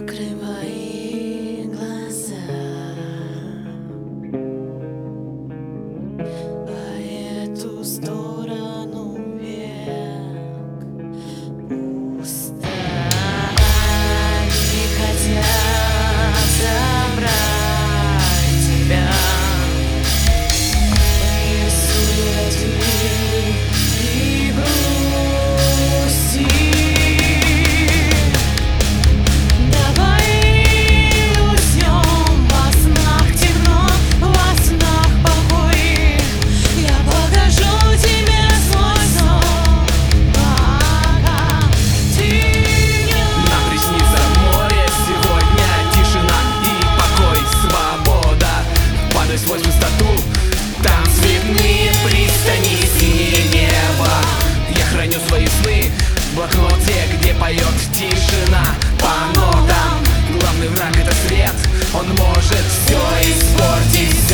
Закрывай глаза, по эту сторону век пусто. Они хотят забрать тебя, рисуя тьмы и грусти. Сквозь пустоту, там цветные пристани, синее небо. Я храню свои сны в блокноте, где поет тишина по нотам. Главный враг — это свет, он может все испортить.